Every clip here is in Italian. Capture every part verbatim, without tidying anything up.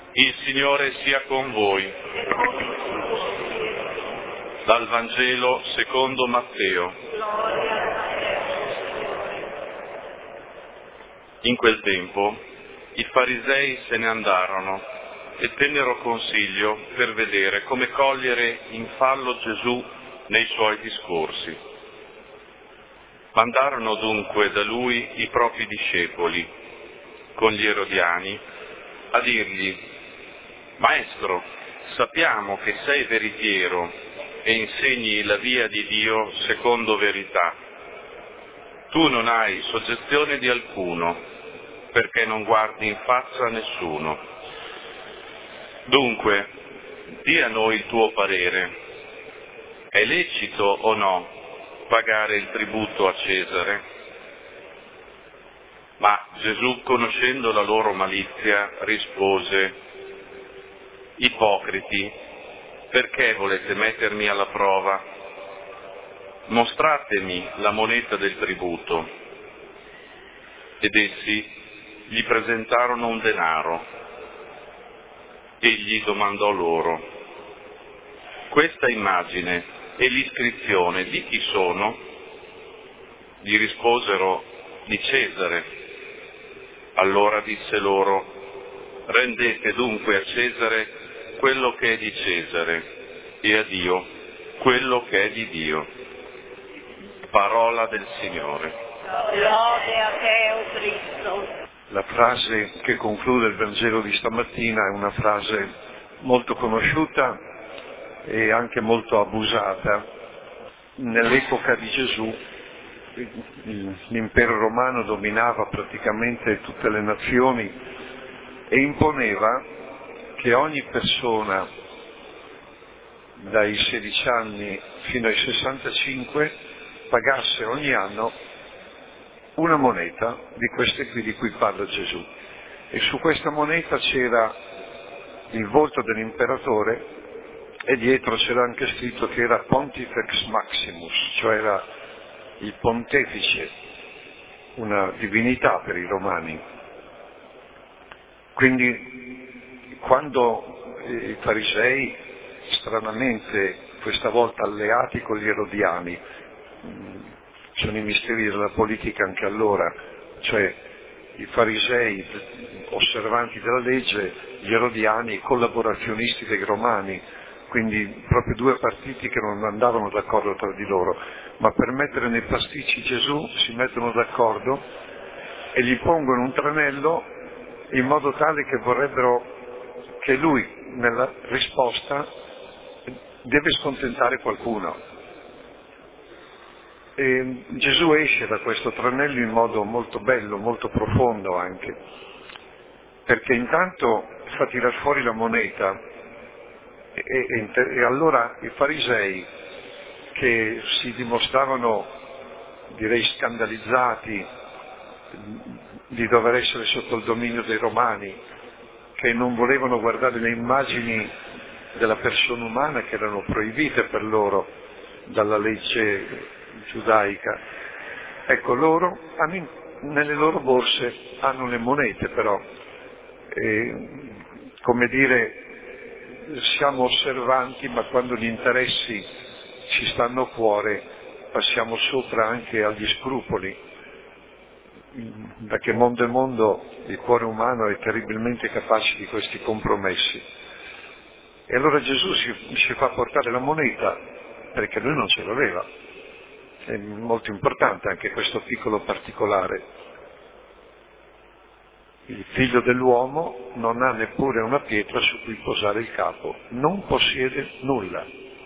Il Signore sia con voi. Dal Vangelo secondo Matteo. In quel tempo i farisei se ne andarono e tennero consiglio per vedere come cogliere in fallo Gesù nei suoi discorsi. Mandarono dunque da lui i propri discepoli, con gli erodiani, a dirgli: Maestro, sappiamo che sei veritiero e insegni la via di Dio secondo verità. Tu non hai soggezione di alcuno, perché non guardi in faccia a nessuno. Dunque, di a noi il tuo parere. È lecito o no pagare il tributo a Cesare? Ma Gesù, conoscendo la loro malizia, rispose: Ipocriti, perché volete mettermi alla prova? Mostratemi la moneta del tributo. Ed essi gli presentarono un denaro. Egli domandò loro: Questa immagine e l'iscrizione di chi sono? Gli risposero: Di Cesare. Allora disse loro: Rendete dunque a Cesare quello che è di Cesare e a Dio quello che è di Dio. Parola del Signore. Lode a te, o Cristo. La frase che conclude il Vangelo di stamattina è una frase molto conosciuta e anche molto abusata. Nell'epoca di Gesù l'impero romano dominava praticamente tutte le nazioni e imponeva che ogni persona dai sedici anni fino ai sessantacinque pagasse ogni anno una moneta di queste qui di cui parla Gesù. E su questa moneta c'era il volto dell'imperatore e dietro c'era anche scritto che era Pontifex Maximus, cioè era il pontefice, una divinità per i romani. Quindi quando i farisei, stranamente questa volta alleati con gli erodiani, sono i misteri della politica anche allora, cioè i farisei osservanti della legge, gli erodiani collaborazionisti dei romani, quindi proprio due partiti che non andavano d'accordo tra di loro, ma per mettere nei pasticci Gesù si mettono d'accordo e gli pongono un tranello in modo tale che vorrebbero che lui nella risposta deve scontentare qualcuno. E Gesù esce da questo tranello in modo molto bello, molto profondo anche, perché intanto fa tirar fuori la moneta e, e, e allora i farisei, che si dimostravano, direi, scandalizzati di dover essere sotto il dominio dei romani, che non volevano guardare le immagini della persona umana che erano proibite per loro dalla legge giudaica. Ecco, loro hanno in, nelle loro borse hanno le monete, però, e, come dire, siamo osservanti, ma quando gli interessi ci stanno a cuore passiamo sopra anche agli scrupoli. Da che mondo è mondo il cuore umano è terribilmente capace di questi compromessi. E allora Gesù si, si fa portare la moneta perché lui non ce l'aveva. È molto importante anche questo piccolo particolare. Il figlio dell'uomo non ha neppure una pietra su cui posare il capo, non possiede nulla.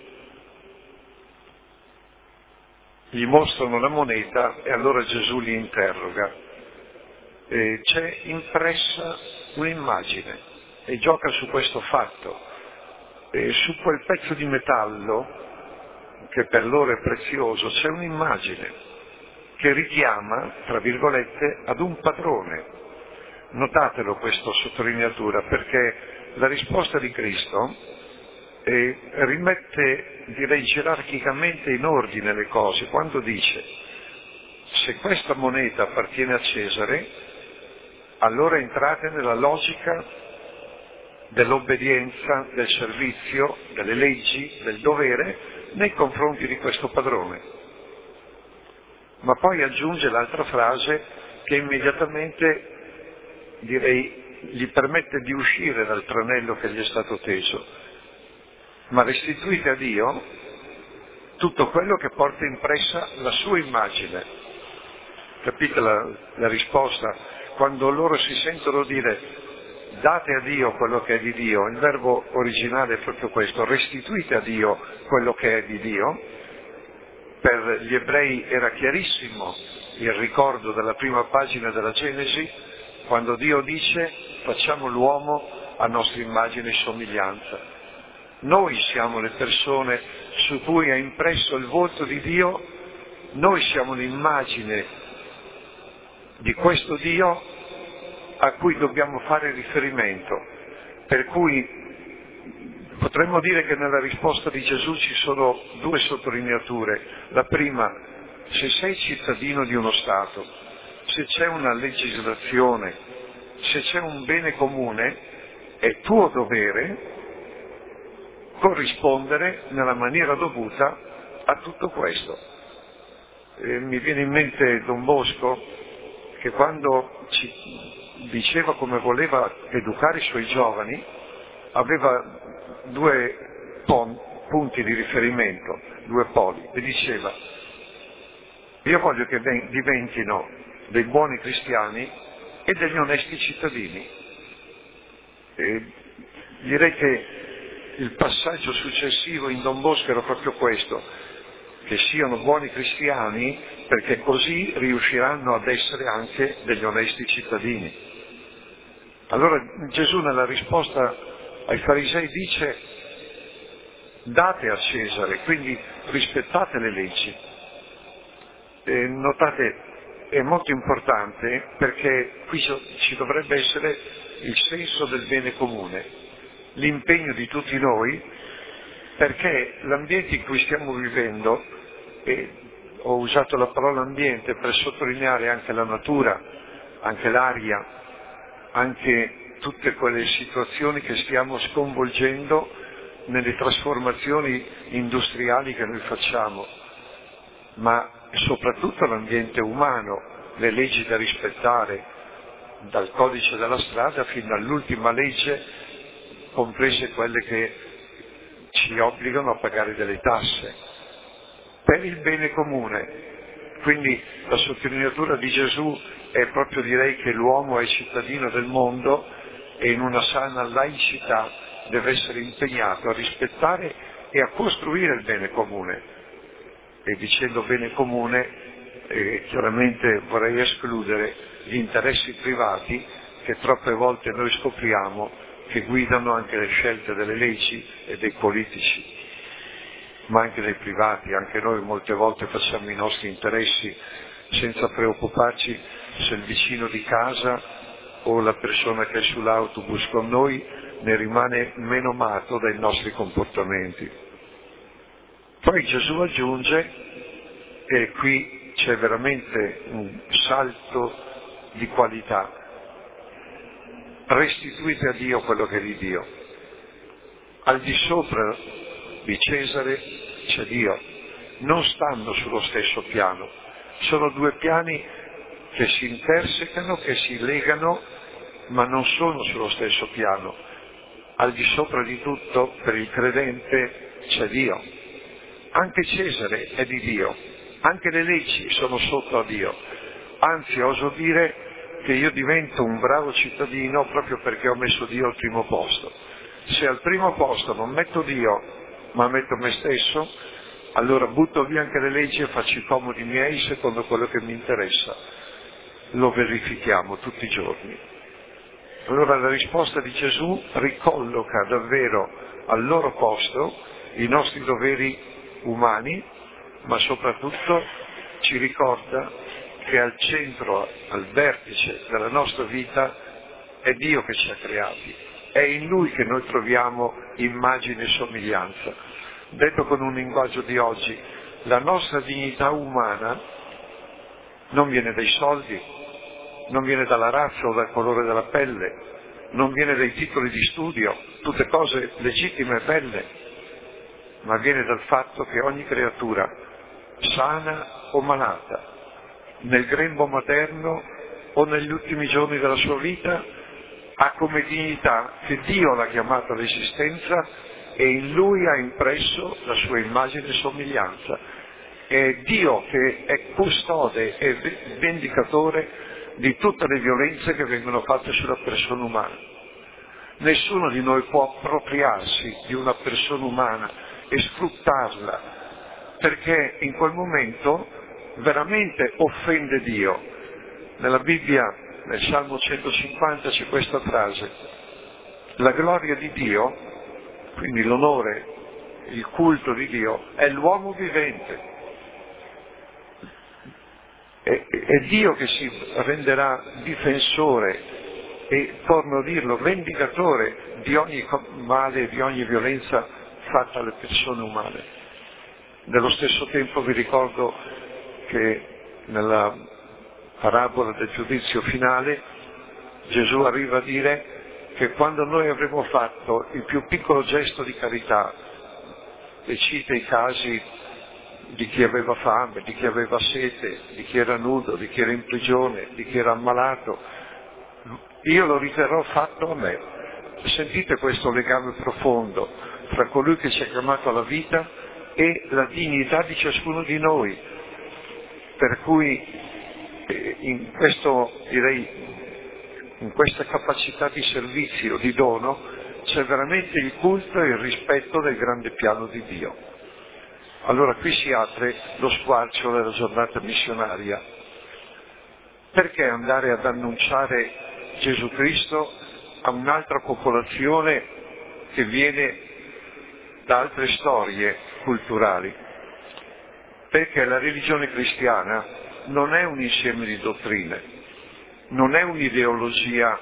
Gli mostrano la moneta e allora Gesù li interroga. E c'è impressa un'immagine e gioca su questo fatto. E su quel pezzo di metallo, che per loro è prezioso, c'è un'immagine che richiama, tra virgolette, ad un padrone. Notatelo questa sottolineatura, perché la risposta di Cristo eh, rimette, direi, gerarchicamente in ordine le cose, quando dice: se questa moneta appartiene a Cesare, allora entrate nella logica dell'obbedienza, del servizio, delle leggi, del dovere nei confronti di questo padrone. Ma poi aggiunge l'altra frase che immediatamente, direi, gli permette di uscire dal tranello che gli è stato teso. Ma restituite a Dio tutto quello che porta impressa la sua immagine. Capite la, la risposta? Quando loro si sentono dire date a Dio quello che è di Dio, il verbo originale è proprio questo, restituite a Dio quello che è di Dio. Per gli ebrei era chiarissimo il ricordo della prima pagina della Genesi, quando Dio dice facciamo l'uomo a nostra immagine e somiglianza. Noi siamo le persone su cui ha impresso il volto di Dio, noi siamo l'immagine di questo Dio a cui dobbiamo fare riferimento. Per cui potremmo dire che nella risposta di Gesù ci sono due sottolineature. La prima, se sei cittadino di uno Stato, se c'è una legislazione, se c'è un bene comune, è tuo dovere corrispondere nella maniera dovuta a tutto questo. Eh, mi viene in mente Don Bosco che quando ci diceva come voleva educare i suoi giovani aveva due pon- punti di riferimento, due poli, e diceva io voglio che ven- diventino dei buoni cristiani e degli onesti cittadini. E direi che il passaggio successivo in Don Bosco era proprio questo, che siano buoni cristiani perché così riusciranno ad essere anche degli onesti cittadini. Allora Gesù nella risposta ai farisei dice date a Cesare, quindi rispettate le leggi. E notate, è molto importante perché qui ci dovrebbe essere il senso del bene comune, l'impegno di tutti noi, perché l'ambiente in cui stiamo vivendo, e ho usato la parola ambiente per sottolineare anche la natura, anche l'aria, anche tutte quelle situazioni che stiamo sconvolgendo nelle trasformazioni industriali che noi facciamo, ma soprattutto l'ambiente umano, le leggi da rispettare, dal codice della strada fino all'ultima legge, comprese quelle che ci obbligano a pagare delle tasse, per il bene comune. Quindi la sottolineatura di Gesù è proprio, direi, che l'uomo è cittadino del mondo e in una sana laicità deve essere impegnato a rispettare e a costruire il bene comune. E dicendo bene comune, eh, chiaramente vorrei escludere gli interessi privati che troppe volte noi scopriamo che guidano anche le scelte delle leggi e dei politici, ma anche dei privati. Anche noi molte volte facciamo i nostri interessi senza preoccuparci se il vicino di casa o la persona che è sull'autobus con noi ne rimane menomato dai nostri comportamenti. Poi Gesù aggiunge, e qui c'è veramente un salto di qualità, restituite a Dio quello che è di Dio. Al di sopra di Cesare c'è Dio, non stanno sullo stesso piano, sono due piani che si intersecano, che si legano, ma non sono sullo stesso piano. Al di sopra di tutto, per il credente, c'è Dio. Anche Cesare è di Dio, anche le leggi sono sotto a Dio. Anzi, oso dire che io divento un bravo cittadino proprio perché ho messo Dio al primo posto. Se al primo posto non metto Dio, ma metto me stesso, allora butto via anche le leggi e faccio i comodi miei secondo quello che mi interessa. Lo verifichiamo tutti i giorni. Allora la risposta di Gesù ricolloca davvero al loro posto i nostri doveri umani, ma soprattutto ci ricorda che al centro, al vertice della nostra vita è Dio che ci ha creati, è in Lui che noi troviamo immagine e somiglianza. Detto con un linguaggio di oggi, la nostra dignità umana non viene dai soldi, non viene dalla razza o dal colore della pelle, non viene dai titoli di studio, tutte cose legittime e belle, ma viene dal fatto che ogni creatura, sana o malata, nel grembo materno o negli ultimi giorni della sua vita, ha come dignità che Dio l'ha chiamata all'esistenza e in lui ha impresso la sua immagine e somiglianza. È Dio che è custode e vendicatore di tutte le violenze che vengono fatte sulla persona umana. Nessuno di noi può appropriarsi di una persona umana e sfruttarla, perché in quel momento veramente offende Dio. Nella Bibbia, nel Salmo centocinquanta, c'è questa frase: la gloria di Dio, quindi l'onore, il culto di Dio, è l'uomo vivente. È, è Dio che si renderà difensore e, torno a dirlo, vendicatore di ogni male e di ogni violenza fatta alle persone umane. Nello stesso tempo vi ricordo che nella parabola del giudizio finale Gesù arriva a dire che quando noi avremo fatto il più piccolo gesto di carità, e cita i casi di chi aveva fame, di chi aveva sete, di chi era nudo, di chi era in prigione, di chi era ammalato, io lo riterrò fatto a me. Sentite questo legame profondo tra colui che ci ha chiamato alla vita e la dignità di ciascuno di noi, per cui in questo, direi, in questa capacità di servizio, di dono, c'è veramente il culto e il rispetto del grande piano di Dio. Allora qui si apre lo squarcio della giornata missionaria. Perché andare ad annunciare Gesù Cristo a un'altra popolazione che viene da altre storie culturali? Perché la religione cristiana non è un insieme di dottrine, non è un'ideologia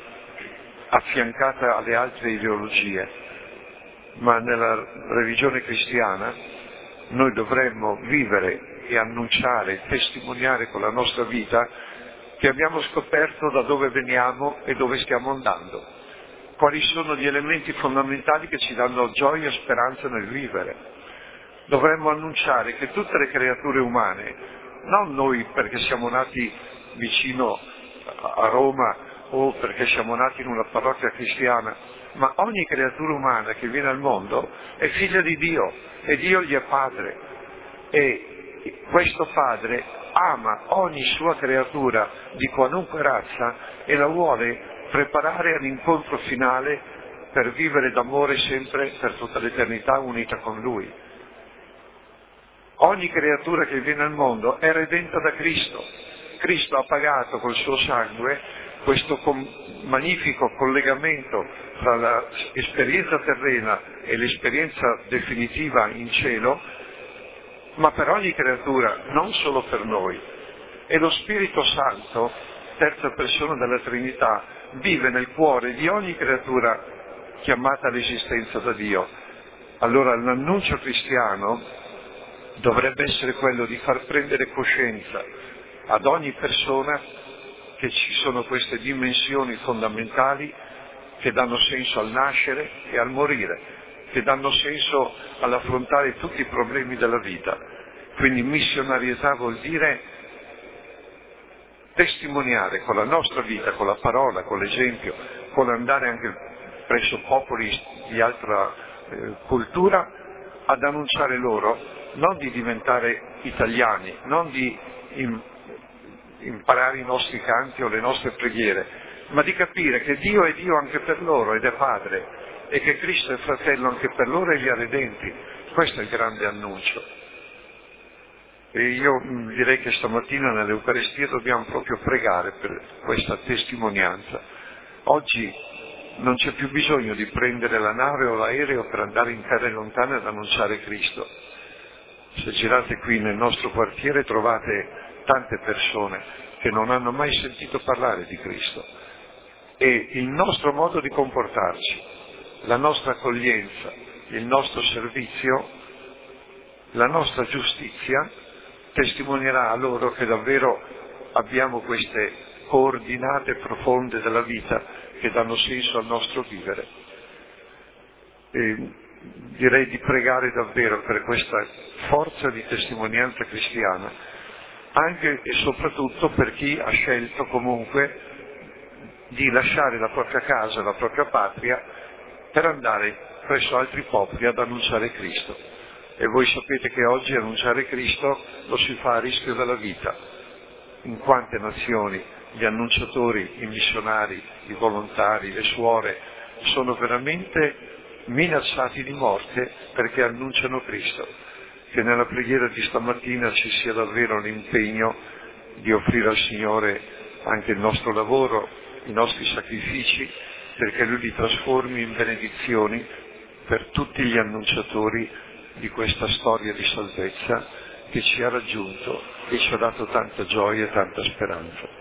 affiancata alle altre ideologie, ma nella religione cristiana noi dovremmo vivere e annunciare, testimoniare con la nostra vita che abbiamo scoperto da dove veniamo e dove stiamo andando, quali sono gli elementi fondamentali che ci danno gioia e speranza nel vivere. Dovremmo annunciare che tutte le creature umane, non noi perché siamo nati vicino a Roma o perché siamo nati in una parrocchia cristiana, ma ogni creatura umana che viene al mondo è figlia di Dio e Dio gli è padre, e questo padre ama ogni sua creatura di qualunque razza e la vuole preparare all'incontro finale per vivere d'amore sempre per tutta l'eternità unita con Lui. Ogni creatura che viene al mondo è redenta da Cristo. Cristo ha pagato col suo sangue questo com- magnifico collegamento tra l'esperienza terrena e l'esperienza definitiva in cielo, ma per ogni creatura, non solo per noi. E lo Spirito Santo, terza persona della Trinità, vive nel cuore di ogni creatura chiamata all'esistenza da Dio. Allora l'annuncio cristiano dovrebbe essere quello di far prendere coscienza ad ogni persona che ci sono queste dimensioni fondamentali che danno senso al nascere e al morire, che danno senso all'affrontare tutti i problemi della vita. Quindi missionarietà vuol dire testimoniare con la nostra vita, con la parola, con l'esempio, con andare anche presso popoli di altra eh, cultura ad annunciare loro non di diventare italiani, non di im- imparare i nostri canti o le nostre preghiere, ma di capire che Dio è Dio anche per loro ed è Padre, e che Cristo è fratello anche per loro e li ha redenti. Questo è il grande annuncio. E io direi che stamattina nell'Eucaristia dobbiamo proprio pregare per questa testimonianza. Oggi non c'è più bisogno di prendere la nave o l'aereo per andare in terre lontane ad annunciare Cristo. Se girate qui nel nostro quartiere trovate tante persone che non hanno mai sentito parlare di Cristo, e il nostro modo di comportarci, la nostra accoglienza, il nostro servizio, la nostra giustizia testimonierà a loro che davvero abbiamo queste coordinate e profonde della vita che danno senso al nostro vivere. E direi di pregare davvero per questa forza di testimonianza cristiana, anche e soprattutto per chi ha scelto comunque di lasciare la propria casa, la propria patria, per andare presso altri popoli ad annunciare Cristo. E voi sapete che oggi annunciare Cristo lo si fa a rischio della vita. In quante nazioni gli annunciatori, i missionari, i volontari, le suore sono veramente minacciati di morte perché annunciano Cristo. Che nella preghiera di stamattina ci sia davvero l'impegno di offrire al Signore anche il nostro lavoro, i nostri sacrifici, perché Lui li trasformi in benedizioni per tutti gli annunciatori di questa storia di salvezza che ci ha raggiunto e ci ha dato tanta gioia e tanta speranza.